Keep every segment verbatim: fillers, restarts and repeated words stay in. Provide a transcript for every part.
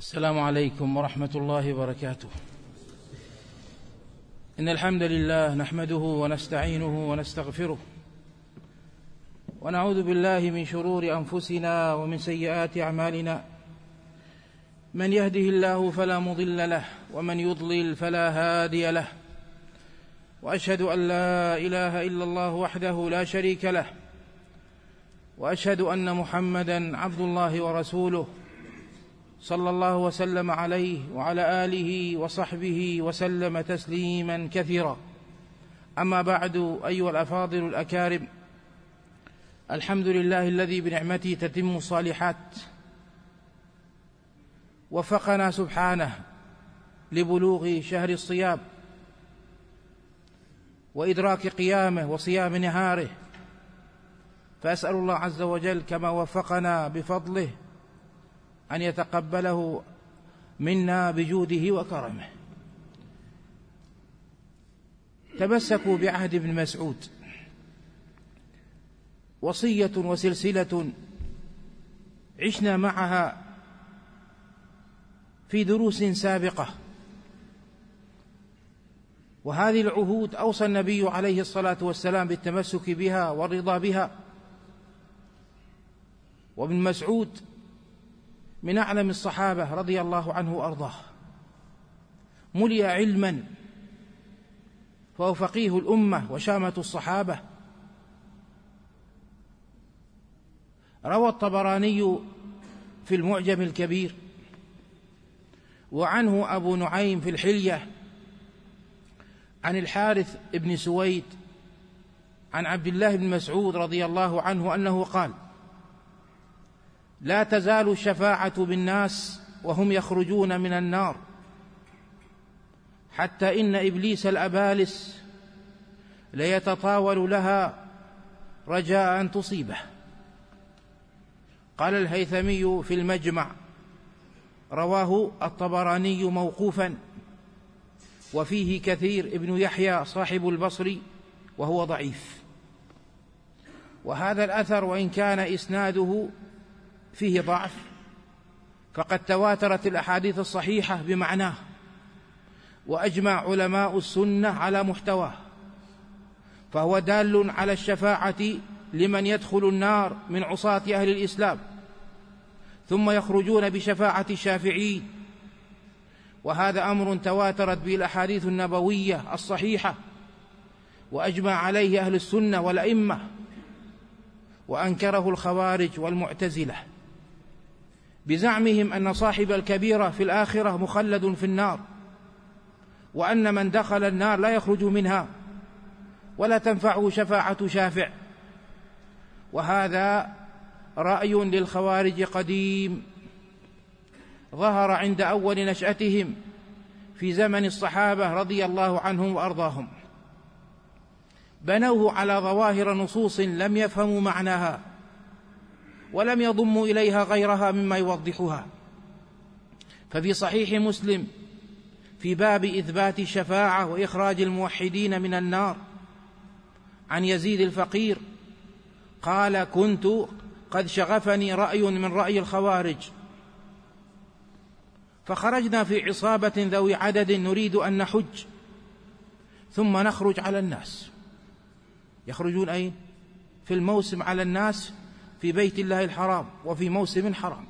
السلام عليكم ورحمة الله وبركاته. إن الحمد لله نحمده ونستعينه ونستغفره ونعوذ بالله من شرور أنفسنا ومن سيئات أعمالنا. من يهده الله فلا مضل له ومن يضلل فلا هادي له، وأشهد أن لا إله إلا الله وحده لا شريك له، وأشهد أن محمدًا عبد الله ورسوله صلى الله وسلم عليه وعلى آله وصحبه وسلم تسليما كثيرا. أما بعد، أيها الأفاضل الأكارم، الحمد لله الذي بنعمته تتم الصالحات، وفقنا سبحانه لبلوغ شهر الصيام وإدراك قيامه وصيام نهاره، فأسأل الله عز وجل كما وفقنا بفضله أن يتقبله منا بجوده وكرمه. تمسكوا بعهد ابن مسعود، وصية وسلسلة عشنا معها في دروس سابقة، وهذه العهود أوصى النبي عليه الصلاة والسلام بالتمسك بها والرضا بها. وابن مسعود من أعلم الصحابة رضي الله عنه وأرضاه، ملئ علما، فهو فقيه الأمة وشامة الصحابة. روى الطبراني في المعجم الكبير، وعنه أبو نعيم في الحلية، عن الحارث بن سويد عن عبد الله بن مسعود رضي الله عنه أنه قال: لا تزال الشفاعة بالناس وهم يخرجون من النار، حتى إن إبليس الأبالس ليتطاول لها رجاء أن تصيبه. قال الهيثمي في المجمع: رواه الطبراني موقوفا، وفيه كثير ابن يحيى صاحب البصري وهو ضعيف. وهذا الأثر وإن كان إسناده فيه ضعف، فقد تواترت الأحاديث الصحيحة بمعناه، وأجمع علماء السنة على محتواه، فهو دال على الشفاعة لمن يدخل النار من عصاة أهل الإسلام ثم يخرجون بشفاعة الشافعين. وهذا أمر تواترت به الأحاديث النبوية الصحيحة، وأجمع عليه أهل السنة والأئمة، وأنكره الخوارج والمعتزلة بزعمهم أن صاحب الكبيرة في الآخرة مخلد في النار، وأن من دخل النار لا يخرج منها ولا تنفعه شفاعة شافع. وهذا رأي للخوارج قديم، ظهر عند أول نشأتهم في زمن الصحابة رضي الله عنهم وأرضاهم، بنوه على ظواهر نصوص لم يفهموا معناها ولم يضموا إليها غيرها مما يوضحها. ففي صحيح مسلم في باب إثبات الشفاعة وإخراج الموحدين من النار عن يزيد الفقير قال: كنت قد شغفني رأي من رأي الخوارج، فخرجنا في عصابة ذوي عدد نريد أن نحج ثم نخرج على الناس. يخرجون أين؟ في الموسم على الناس في بيت الله الحرام وفي موسم حرام.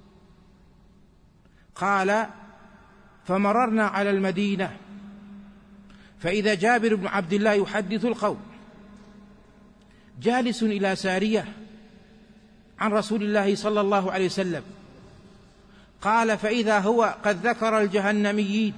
قال: فمررنا على المدينة، فإذا جابر بن عبد الله يحدث القوم جالس إلى سارية عن رسول الله صلى الله عليه وسلم. قال: فإذا هو قد ذكر الجهنميين.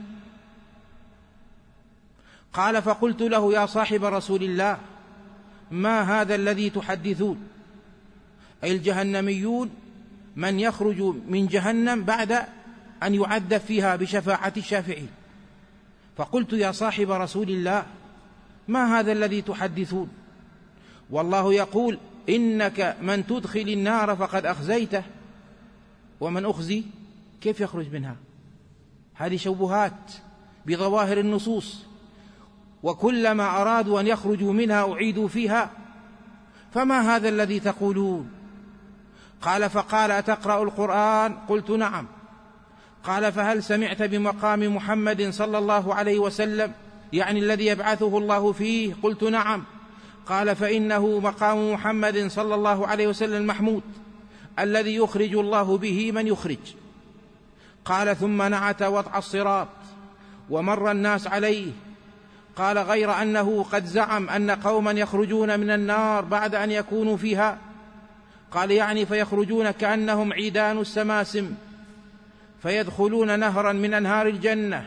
قال: فقلت له: يا صاحب رسول الله، ما هذا الذي تحدثون؟ أي الجهنميون من يخرج من جهنم بعد أن يعذب فيها بشفاعة الشافعين. فقلت: يا صاحب رسول الله، ما هذا الذي تحدثون؟ والله يقول: إنك من تدخل النار فقد أخزيته، ومن أخزي كيف يخرج منها؟ هذه شبهات بظواهر النصوص، وكلما أرادوا أن يخرجوا منها أعيدوا فيها. فما هذا الذي تقولون؟ قال: فقال: أتقرأ القرآن؟ قلت: نعم. قال: فهل سمعت بمقام محمد صلى الله عليه وسلم، يعني الذي يبعثه الله فيه؟ قلت: نعم. قال: فإنه مقام محمد صلى الله عليه وسلم محمود، الذي يخرج الله به من يخرج. قال: ثم نعت وضع الصراط ومر الناس عليه. قال: غير أنه قد زعم أن قوما يخرجون من النار بعد أن يكونوا فيها. قال: يعني فيخرجون كأنهم عيدان السماسم، فيدخلون نهرا من أنهار الجنة،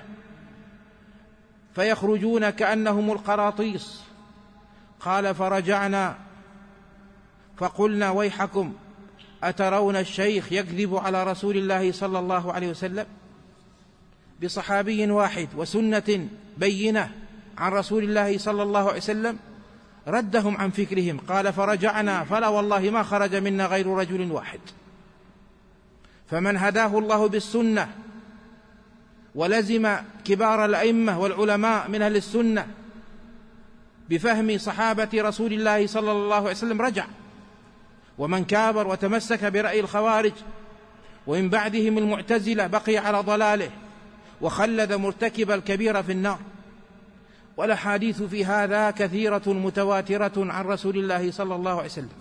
فيخرجون كأنهم القراطيس. قال: فرجعنا فقلنا: ويحكم، أترون الشيخ يكذب على رسول الله صلى الله عليه وسلم؟ بصحابي واحد وسنة بينة عن رسول الله صلى الله عليه وسلم ردهم عن فكرهم. قال: فرجعنا فلا والله ما خرج منا غير رجل واحد. فمن هداه الله بالسنة ولزم كبار الأئمة والعلماء من أهل السنة بفهم صحابة رسول الله صلى الله عليه وسلم رجع، ومن كابر وتمسك برأي الخوارج ومن بعدهم المعتزلة بقي على ضلاله وخلد مرتكب الكبير في النار. والأحاديث في هذا كثيرة متواترة عن رسول الله صلى الله عليه وسلم.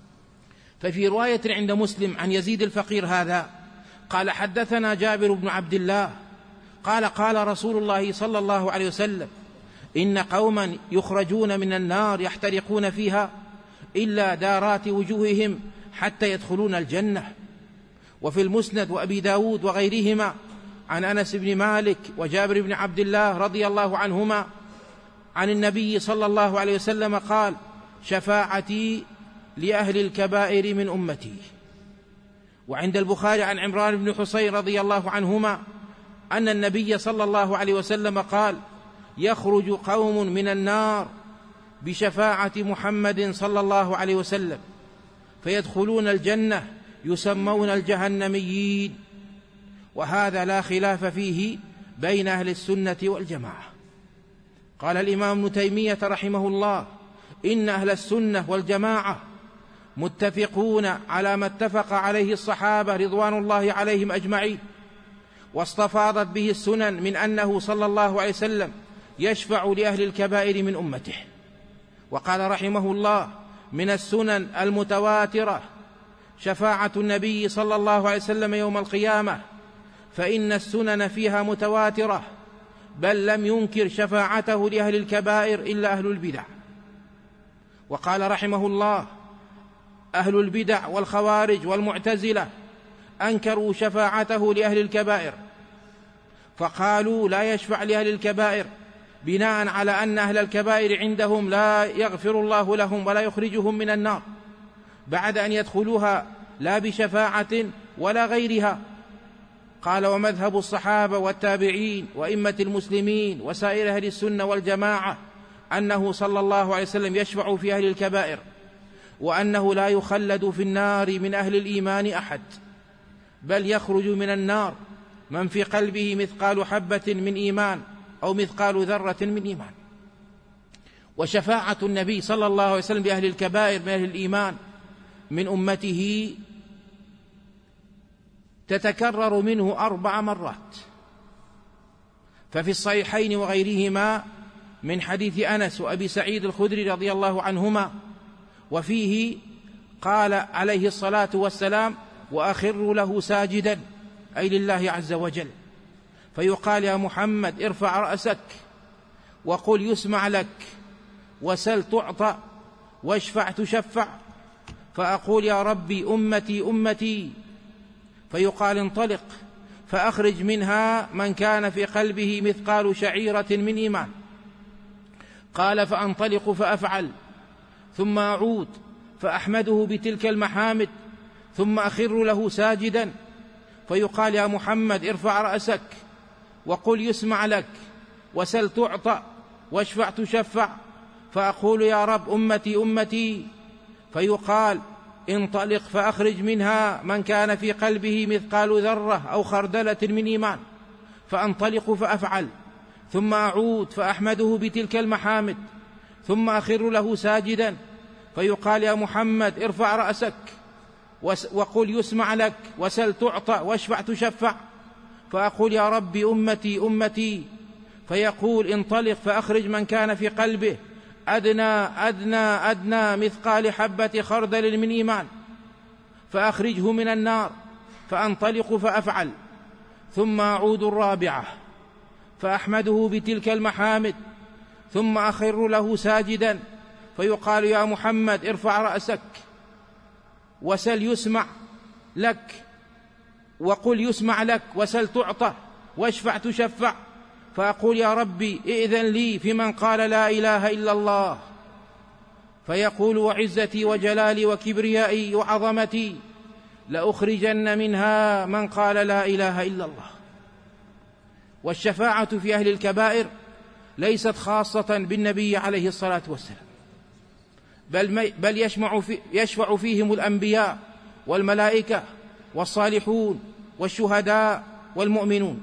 ففي رواية عند مسلم عن يزيد الفقير هذا قال: حدثنا جابر بن عبد الله قال: قال رسول الله صلى الله عليه وسلم: إن قوما يخرجون من النار يحترقون فيها إلا دارات وجوههم حتى يدخلون الجنة. وفي المسند وأبي داود وغيرهما عن أنس بن مالك وجابر بن عبد الله رضي الله عنهما عن النبي صلى الله عليه وسلم قال: شفاعتي لأهل الكبائر من أمتي. وعند البخاري عن عمران بن حسين رضي الله عنهما أن النبي صلى الله عليه وسلم قال: يخرج قوم من النار بشفاعة محمد صلى الله عليه وسلم فيدخلون الجنة يسمون الجهنميين. وهذا لا خلاف فيه بين أهل السنة والجماعة. قال الإمام ابن تيمية رحمه الله: إن أهل السنة والجماعة متفقون على ما اتفق عليه الصحابة رضوان الله عليهم أجمعين، واستفاضت به السنن من أنه صلى الله عليه وسلم يشفع لأهل الكبائر من أمته. وقال رحمه الله: من السنن المتواترة شفاعة النبي صلى الله عليه وسلم يوم القيامة، فإن السنن فيها متواترة، بل لم ينكر شفاعته لأهل الكبائر إلا أهل البدع. وقال رحمه الله: أهل البدع والخوارج والمعتزلة أنكروا شفاعته لأهل الكبائر، فقالوا لا يشفع لأهل الكبائر بناء على أن أهل الكبائر عندهم لا يغفر الله لهم ولا يخرجهم من النار بعد أن يدخلوها لا بشفاعة ولا غيرها. قال: ومذهب الصحابة والتابعين وإمة المسلمين وسائر أهل السنة والجماعة أنه صلى الله عليه وسلم يشفع في أهل الكبائر، وأنه لا يخلد في النار من أهل الإيمان أحد، بل يخرج من النار من في قلبه مثقال حبة من إيمان أو مثقال ذرة من إيمان. وشفاعة النبي صلى الله عليه وسلم بأهل الكبائر من أهل الإيمان من أمته تتكرر منه أربع مرات. ففي الصحيحين وغيرهما من حديث أنس وأبي سعيد الخدري رضي الله عنهما، وفيه قال عليه الصلاة والسلام: وأخر له ساجدا، أي لله عز وجل، فيقال: يا محمد ارفع رأسك وقل يسمع لك، وسل تعطى، واشفع تشفع. فأقول: يا ربي أمتي أمتي، فيقال: انطلق فأخرج منها من كان في قلبه مثقال شعيرة من إيمان. قال: فأنطلق فأفعل، ثم أعود فأحمده بتلك المحامد، ثم أخر له ساجدا، فيقال: يا محمد ارفع رأسك وقل يسمع لك، وسل تعطى، واشفع تشفع. فأقول: يا رب أمتي أمتي، فيقال: انطلق فأخرج منها من كان في قلبه مثقال ذرة أو خردلة من إيمان. فأنطلق فأفعل، ثم أعود فأحمده بتلك المحامد، ثم أخر له ساجدا، فيقال: يا محمد ارفع رأسك وقل يسمع لك، وسل تعطى، واشفع تشفع. فأقول يا ربي أمتي أمتي، فيقول انطلق فأخرج من كان في قلبه أدنى أدنى أدنى مثقال حبة خردل من إيمان فأخرجه من النار، فأنطلق فأفعل، ثم أعود الرابعة فأحمده بتلك المحامد، ثم أخر له ساجدا فيقال يا محمد ارفع رأسك وسل يسمع لك، وقل يسمع لك، وسل تعطى، واشفع تشفع. فأقول يا ربي ائذن لي في من قال لا إله إلا الله، فيقول وعزتي وجلالي وكبريائي وعظمتي لأخرجن منها من قال لا إله إلا الله. والشفاعة في أهل الكبائر ليست خاصة بالنبي عليه الصلاة والسلام، بل, بل يشمع في يشفع فيهم الأنبياء والملائكة والصالحون والشهداء والمؤمنون.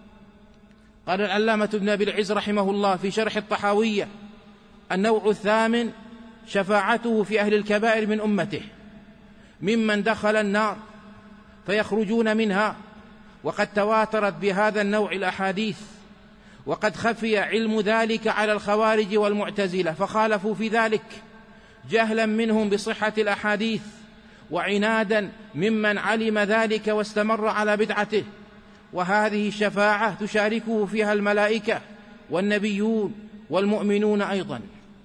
قال العلامة ابن أبي العز رحمه الله في شرح الطحاوية: النوع الثامن شفاعته في أهل الكبائر من أمته ممن دخل النار فيخرجون منها، وقد تواترت بهذا النوع الأحاديث، وقد خفي علم ذلك على الخوارج والمعتزلة فخالفوا في ذلك جهلا منهم بصحة الأحاديث، وعنادا ممن علم ذلك واستمر على بدعته. وهذه الشفاعة تشاركه فيها الملائكة والنبيون والمؤمنون أيضا.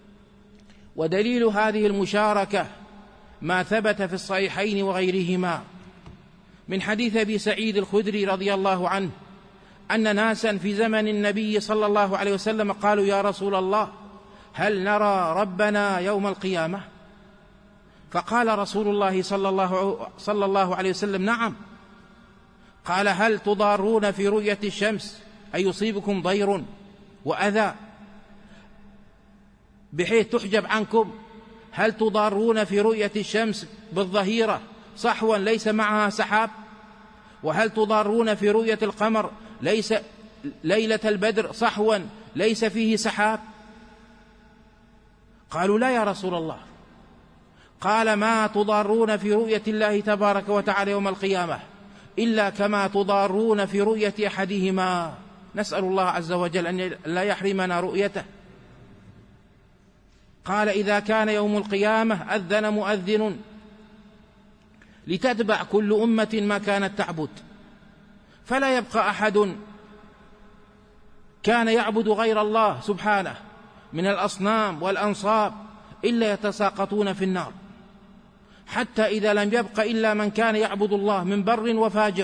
ودليل هذه المشاركة ما ثبت في الصحيحين وغيرهما من حديث أبي سعيد الخدري رضي الله عنه أن ناسا في زمن النبي صلى الله عليه وسلم قالوا يا رسول الله هل نرى ربنا يوم القيامة؟ فقال رسول الله صلى الله, صلى الله عليه وسلم نعم. قال هل تضارون في رؤية الشمس أي يصيبكم ضير وأذى بحيث تحجب عنكم؟ هل تضارون في رؤية الشمس بالظهيرة صحوا ليس معها سحاب؟ وهل تضارون في رؤية القمر ليس ليلة البدر صحوا ليس فيه سحاب؟ قالوا لا يا رسول الله. قال ما تضارون في رؤية الله تبارك وتعالى يوم القيامة إلا كما تضارون في رؤية أحدهما. نسأل الله عز وجل أن لا يحرمنا رؤيته. قال إذا كان يوم القيامة أذن مؤذن لتتبع كل أمة ما كانت تعبد، فلا يبقى أحد كان يعبد غير الله سبحانه من الأصنام والأنصاب إلا يتساقطون في النار، حتى إذا لم يبق إلا من كان يعبد الله من بر وفاجر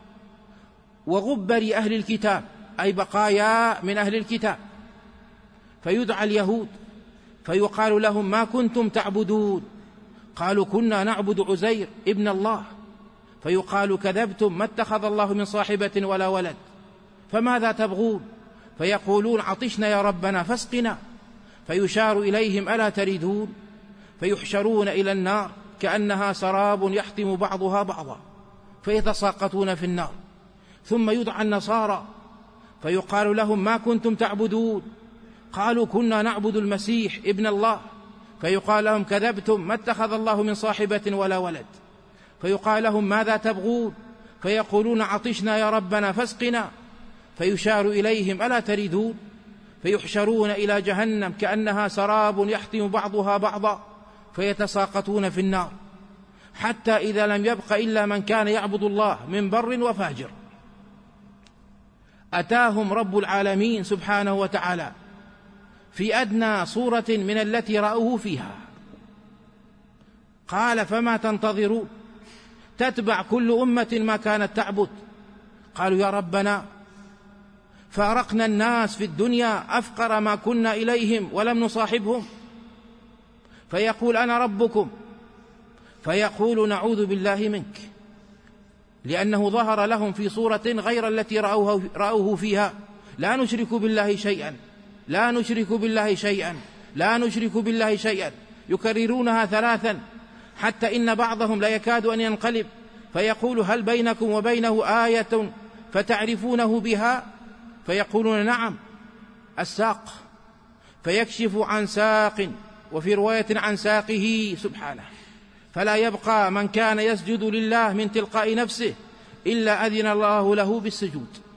وغبر أهل الكتاب أي بقايا من أهل الكتاب، فيدعى اليهود فيقال لهم ما كنتم تعبدون؟ قالوا كنا نعبد عزير ابن الله. فيقال كذبتم، ما اتخذ الله من صاحبة ولا ولد، فماذا تبغون؟ فيقولون عطشنا يا ربنا فاسقنا. فيشار إليهم ألا تريدون؟ فيحشرون إلى النار كأنها سراب يحطم بعضها بعضا فيتساقطون في النار. ثم يدعى النصارى فيقال لهم ما كنتم تعبدون؟ قالوا كنا نعبد المسيح ابن الله. فيقال لهم كذبتم، ما اتخذ الله من صاحبة ولا ولد. فيقال لهم ماذا تبغون؟ فيقولون عطشنا يا ربنا فاسقنا. فيشار إليهم ألا تريدون؟ فيحشرون إلى جهنم كأنها سراب يحطم بعضها بعضا فيتساقطون في النار، حتى إذا لم يبق إلا من كان يعبد الله من بر وفاجر أتاهم رب العالمين سبحانه وتعالى في أدنى صورة من التي رأوه فيها. قال فما تنتظرون؟ تتبع كل أمة ما كانت تعبد. قالوا يا ربنا فارقنا الناس في الدنيا أفقر ما كنا إليهم ولم نصاحبهم. فيقول أنا ربكم. فيقول نعوذ بالله منك، لأنه ظهر لهم في صورة غير التي رأوه, رأوه فيها. لا نشرك بالله شيئا، لا نشرك بالله شيئا، لا نشرك بالله شيئا، يكررونها ثلاثا حتى إن بعضهم لا يكاد أن ينقلب فيقول هل بينكم وبينه آية فتعرفونه بها؟ فيقولون نعم الساق. فيكشف عن ساق، وفي رواية عن ساقه سبحانه، فلا يبقى من كان يسجد لله من تلقاء نفسه إلا أذن الله له بالسجود.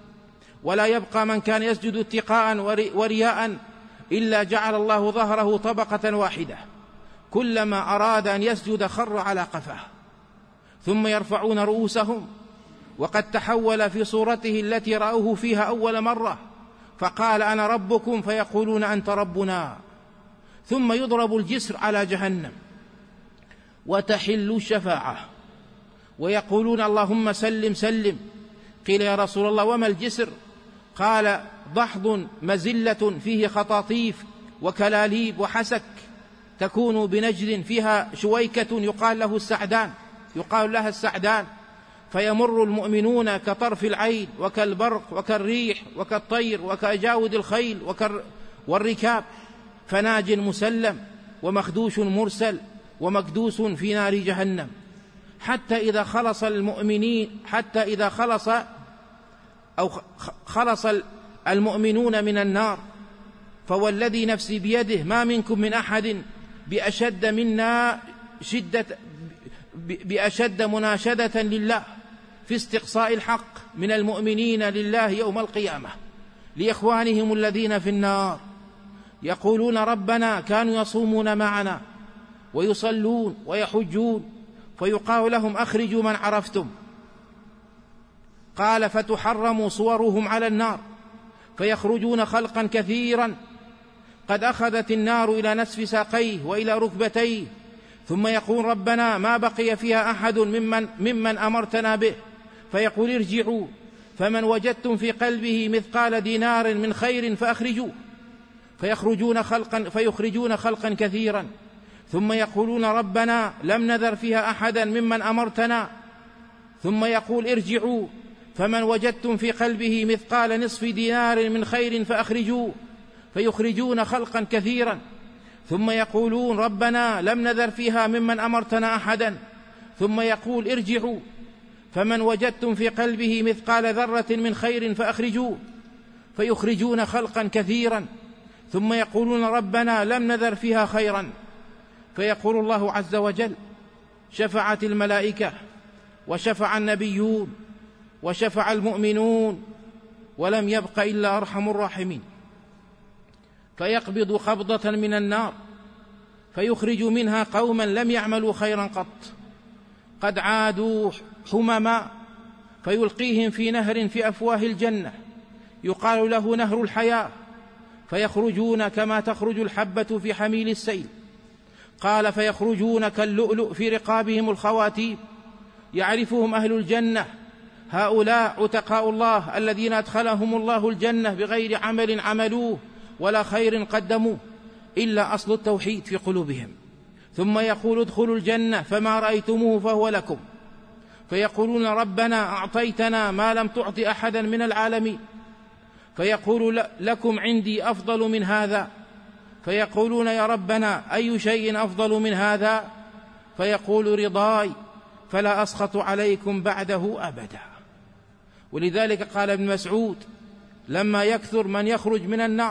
ولا يبقى من كان يسجد اتقاء ورياء إلا جعل الله ظهره طبقة واحدة، كلما أراد أن يسجد خر على قفاه، ثم يرفعون رؤوسهم وقد تحول في صورته التي رأوه فيها أول مرة فقال أنا ربكم فيقولون أنت ربنا، ثم يضرب الجسر على جهنم وتحل الشفاعة ويقولون اللهم سلم سلم. قيل يا رسول الله وما الجسر؟ قال ضحض مزلة فيه خطاطيف وكلاليب وحسك، تكون بنجد فيها شويكة يقال له السعدان يقال لها السعدان، فيمر المؤمنون كطرف العين وكالبرق وكالريح وكالطير وكأجاود الخيل وكال والركاب، فناج مسلم ومخدوش مرسل ومكدوس في نار جهنم، حتى إذا خلص المؤمنين حتى إذا خلص أو خلص المؤمنون من النار، فوالذي نفسي بيده ما منكم من أحد بأشد منا شدة بأشد مناشدة لله في استقصاء الحق من المؤمنين لله يوم القيامة لإخوانهم الذين في النار، يقولون ربنا كانوا يصومون معنا ويصلون ويحجون، فيقال لهم أخرجوا من عرفتم، قال فتحرم صورهم على النار فيخرجون خلقا كثيرا قد أخذت النار إلى نصف ساقيه وإلى ركبتيه، ثم يقول ربنا ما بقي فيها أحد ممن, ممن أمرتنا به، فيقول ارجعوا فمن وجدتم في قلبه مثقال دينار من خير فأخرجوه، فيخرجون خلقا, فيخرجون خلقا كثيرا، ثم يقولون ربنا لم نذر فيها أحدا ممن أمرتنا، ثم يقول ارجعوا فمن وجدتم في قلبه مثقال نصف دينار من خير فأخرجوه، فيخرجون خلقا كثيرا، ثم يقولون ربنا لم نذر فيها ممن أمرتنا أحدا، ثم يقول ارجعوا فمن وجدتم في قلبه مثقال ذرة من خير فأخرجوه، فيخرجون خلقا كثيرا، ثم يقولون ربنا لم نذر فيها خيرا، فيقول الله عز وجل شفعت الملائكة وشفع النبيون وشفع المؤمنون ولم يبق إلا أرحم الراحمين، فيقبض قبضة من النار فيخرج منها قوما لم يعملوا خيرا قط قد عادوا حمما، فيلقيهم في نهر في أفواه الجنة يقال له نهر الحياة، فيخرجون كما تخرج الحبة في حميل السيل، قال فيخرجون كاللؤلؤ في رقابهم الخواتيم، يعرفهم أهل الجنة هؤلاء عتقاء الله الذين أدخلهم الله الجنة بغير عمل عملوه ولا خير قدموه إلا أصل التوحيد في قلوبهم، ثم يقول ادخلوا الجنة فما رأيتموه فهو لكم، فيقولون ربنا أعطيتنا ما لم تعط أحدا من العالمين، فيقول لكم عندي أفضل من هذا، فيقولون يا ربنا أي شيء أفضل من هذا؟ فيقول رضاي فلا أسخط عليكم بعده أبدا. ولذلك قال ابن مسعود لما يكثر من يخرج من النار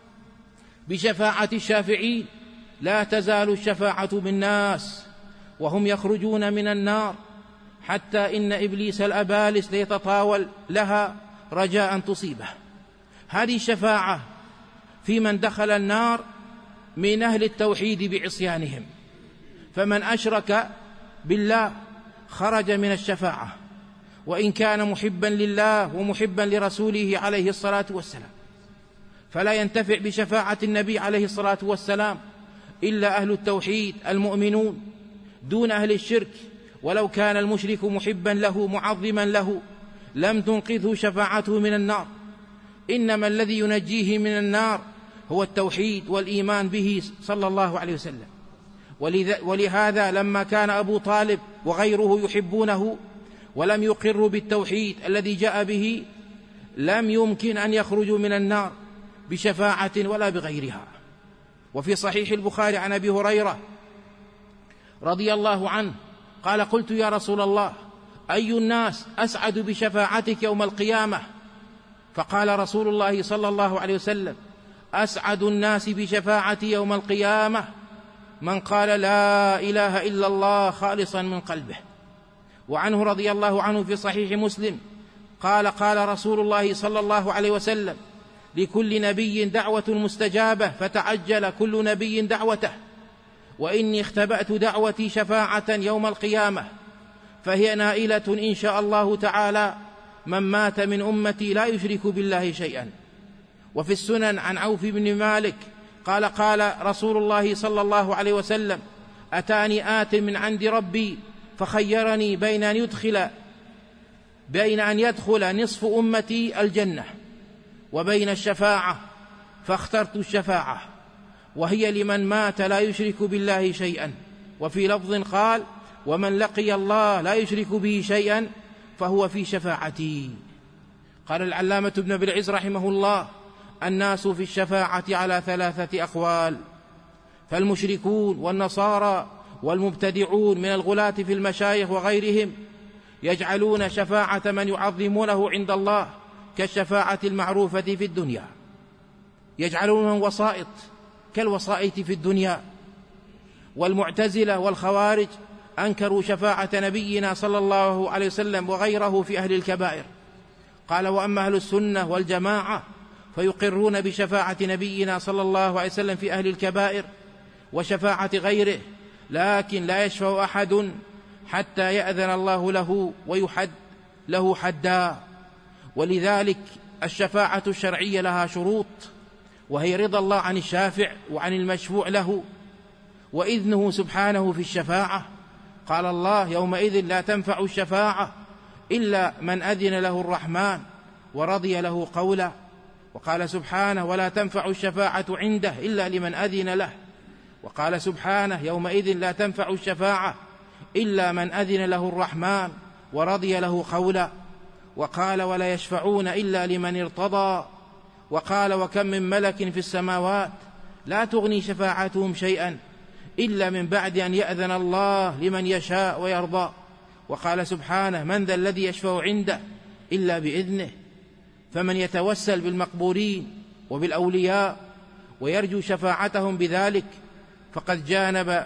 بشفاعة الشافعين لا تزال الشفاعة بالناس وهم يخرجون من النار حتى إن إبليس الأبالس ليتطاول لها رجاء أن تصيبه. هذه الشفاعة في من دخل النار من أهل التوحيد بعصيانهم، فمن أشرك بالله خرج من الشفاعة وإن كان محبا لله ومحبا لرسوله عليه الصلاة والسلام، فلا ينتفع بشفاعة النبي عليه الصلاة والسلام إلا أهل التوحيد المؤمنون دون أهل الشرك، ولو كان المشرك محبا له معظما له لم تنقذه شفاعته من النار، إنما الذي ينجيه من النار هو التوحيد والإيمان به صلى الله عليه وسلم. ولهذا لما كان أبو طالب وغيره يحبونه ولم يقروا بالتوحيد الذي جاء به لم يمكن أن يخرجوا من النار بشفاعة ولا بغيرها. وفي صحيح البخاري عن أبي هريرة رضي الله عنه قال قلت يا رسول الله أي الناس أسعد بشفاعتك يوم القيامة؟ فقال رسول الله صلى الله عليه وسلم أسعد الناس بشفاعتي يوم القيامة من قال لا إله إلا الله خالصا من قلبه. وعنه رضي الله عنه في صحيح مسلم قال قال رسول الله صلى الله عليه وسلم: لكل نبي دعوة مستجابة فتعجل كل نبي دعوته، وإني اختبأت دعوتي شفاعة يوم القيامة فهي نائلة إن شاء الله تعالى من مات من أمتي لا يشرك بالله شيئا. وفي السنن عن عوف بن مالك قال قال رسول الله صلى الله عليه وسلم: أتاني آت من عند ربي فخيرني بين أن يدخل بين أن يدخل نصف أمتي الجنة وبين الشفاعة، فاخترت الشفاعة، وهي لمن مات لا يشرك بالله شيئا. وفي لفظ قال: ومن لقي الله لا يشرك به شيئا فهو في شفاعتي. قال العلامة ابن أبي العز رحمه الله: الناس في الشفاعة على ثلاثة أقوال، فالمشركون والنصارى والمبتدعون من الغلاة في المشايخ وغيرهم يجعلون شفاعة من يعظمونه عند الله كالشفاعة المعروفة في الدنيا، يجعلونهم وسائط كالوسائط في الدنيا. والمعتزلة والخوارج أنكروا شفاعة نبينا صلى الله عليه وسلم وغيره في أهل الكبائر. قال: وأما أهل السنة والجماعة فيقرون بشفاعة نبينا صلى الله عليه وسلم في أهل الكبائر وشفاعة غيره، لكن لا يشفع أحد حتى يأذن الله له ويحد له حدا. ولذلك الشفاعة الشرعية لها شروط، وهي رضا الله عن الشافع وعن المشفوع له وإذنه سبحانه في الشفاعة. قال الله: يومئذ لا تنفع الشفاعة إلا من أذن له الرحمن ورضي له قولا. وقال سبحانه: ولا تنفع الشفاعة عنده إلا لمن أذن له. وقال سبحانه: يومئذ لا تنفع الشفاعة إلا من أذن له الرحمن ورضي له قولا. وقال: ولا يشفعون إلا لمن ارتضى. وقال: وكم من ملك في السماوات لا تغني شفاعتهم شيئا إلا من بعد أن يأذن الله لمن يشاء ويرضى. وقال سبحانه: من ذا الذي يشفع عنده إلا بإذنه. فمن يتوسل بالمقبورين وبالأولياء ويرجو شفاعتهم بذلك فقد جانب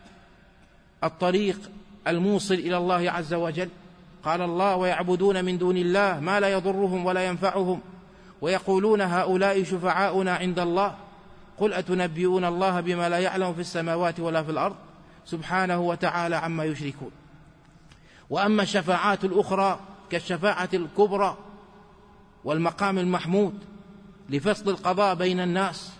الطريق الموصل إلى الله عز وجل. قال الله: ويعبدون من دون الله ما لا يضرهم ولا ينفعهم ويقولون هؤلاء شفعاؤنا عند الله قل أتنبئون الله بما لا يعلم في السماوات ولا في الأرض سبحانه وتعالى عما يشركون. وأما الشفاعات الأخرى كالشفاعة الكبرى والمقام المحمود لفصل القضاء بين الناس،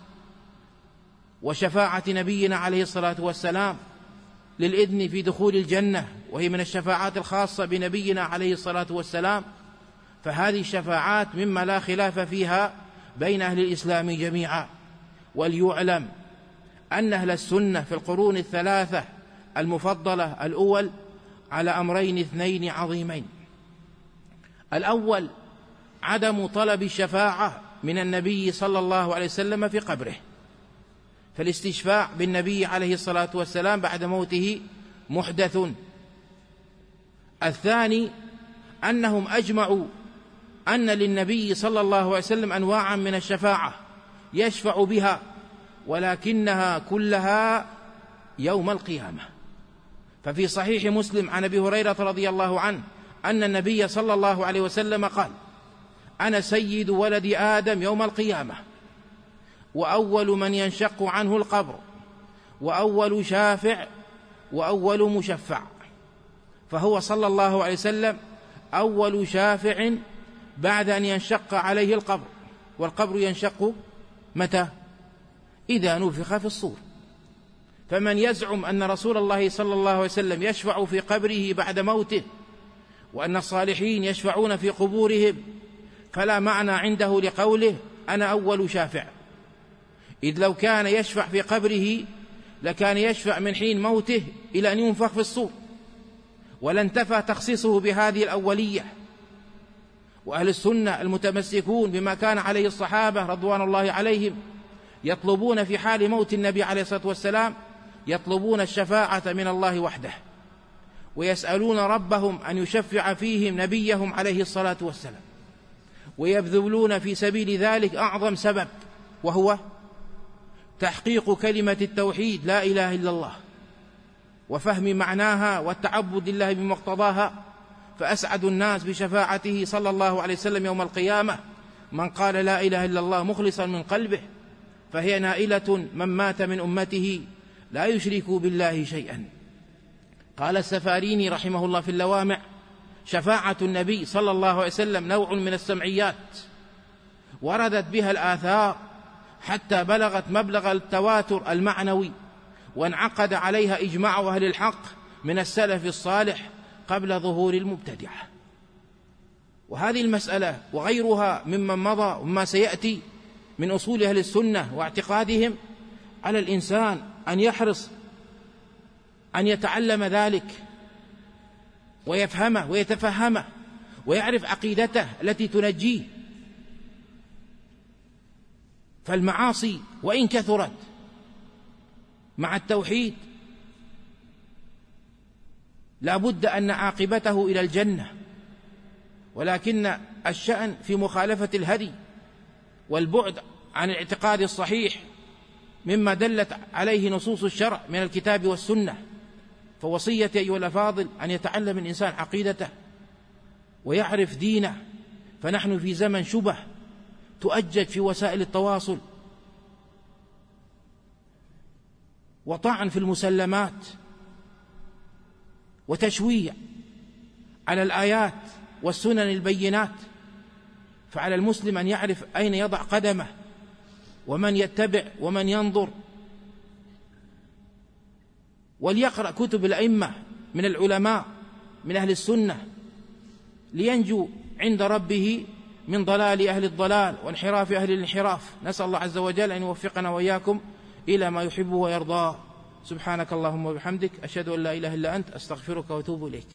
وشفاعة نبينا عليه الصلاة والسلام للإذن في دخول الجنة، وهي من الشفاعات الخاصة بنبينا عليه الصلاة والسلام، فهذه الشفاعات مما لا خلاف فيها بين أهل الإسلام جميعا. وليعلم أن أهل السنة في القرون الثلاثة المفضلة الأول على أمرين اثنين عظيمين: الأول عدم طلب الشفاعة من النبي صلى الله عليه وسلم في قبره، فالاستشفاع بالنبي عليه الصلاة والسلام بعد موته محدث. الثاني أنهم أجمعوا أن للنبي صلى الله عليه وسلم أنواعا من الشفاعة يشفع بها، ولكنها كلها يوم القيامة. ففي صحيح مسلم عن أبي هريرة رضي الله عنه أن النبي صلى الله عليه وسلم قال: أنا سيد ولد آدم يوم القيامة، وأول من ينشق عنه القبر، وأول شافع، وأول مشفع. فهو صلى الله عليه وسلم أول شافع بعد أن ينشق عليه القبر، والقبر ينشق متى؟ إذا نفخ في الصور. فمن يزعم أن رسول الله صلى الله عليه وسلم يشفع في قبره بعد موته، وأن الصالحين يشفعون في قبورهم، فلا معنى عنده لقوله أنا أول شافع، إذ لو كان يشفع في قبره لكان يشفع من حين موته إلى أن ينفخ في الصور، ولانتفى تخصيصه بهذه الأولية. وأهل السنة المتمسكون بما كان عليه الصحابة رضوان الله عليهم يطلبون في حال موت النبي عليه الصلاة والسلام، يطلبون الشفاعة من الله وحده، ويسألون ربهم أن يشفع فيهم نبيهم عليه الصلاة والسلام، ويبذلون في سبيل ذلك أعظم سبب، وهو تحقيق كلمة التوحيد لا إله إلا الله، وفهم معناها والتعبد لله بمقتضاها. فأسعد الناس بشفاعته صلى الله عليه وسلم يوم القيامة من قال لا إله إلا الله مخلصا من قلبه، فهي نائلة من مات من أمته لا يشرك بالله شيئا. قال السفاريني رحمه الله في اللوامع: شفاعة النبي صلى الله عليه وسلم نوع من السمعيات وردت بها الآثار حتى بلغت مبلغ التواتر المعنوي، وانعقد عليها إجماع أهل الحق من السلف الصالح قبل ظهور المبتدعة. وهذه المسألة وغيرها ممن مضى وما سيأتي من أصول أهل السنة واعتقادهم، على الإنسان أن يحرص أن يتعلم ذلك ويفهمه ويتفهمه ويعرف عقيدته التي تنجيه. فالمعاصي وإن كثرت مع التوحيد لا بد أن عاقبته إلى الجنة، ولكن الشأن في مخالفة الهدي والبعد عن الاعتقاد الصحيح مما دلت عليه نصوص الشرع من الكتاب والسنة. فوصية أيها الأفاضل أن يتعلم الإنسان عقيدته ويعرف دينه، فنحن في زمن شبه تؤجج في وسائل التواصل وطعن في المسلمات وتشويع على الآيات والسنن البينات. فعلى المسلم أن يعرف أين يضع قدمه ومن يتبع ومن ينظر، وليقرأ كتب الأئمة من العلماء من أهل السنة لينجو عند ربه من ضلال أهل الضلال وانحراف أهل الانحراف. نسأل الله عز وجل أن يوفقنا وإياكم إلى ما يحب ويرضاه. سبحانك اللهم وبحمدك، أشهد أن لا إله إلا أنت، أستغفرك وأتوب إليك.